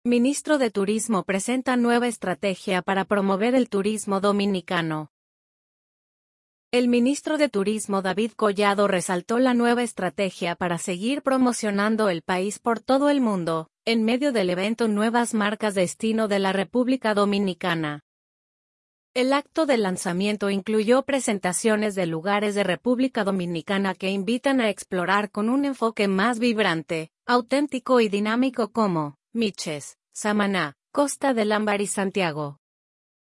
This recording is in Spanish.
Ministro de Turismo presenta nueva estrategia para promover el turismo dominicano. El ministro de Turismo David Collado resaltó la nueva estrategia para seguir promocionando el país por todo el mundo, en medio del evento Nuevas Marcas Destino de la República Dominicana. El acto de lanzamiento incluyó presentaciones de lugares de República Dominicana que invitan a explorar con un enfoque más vibrante, auténtico y dinámico como Miches, Samaná, Costa del Ámbar y Santiago.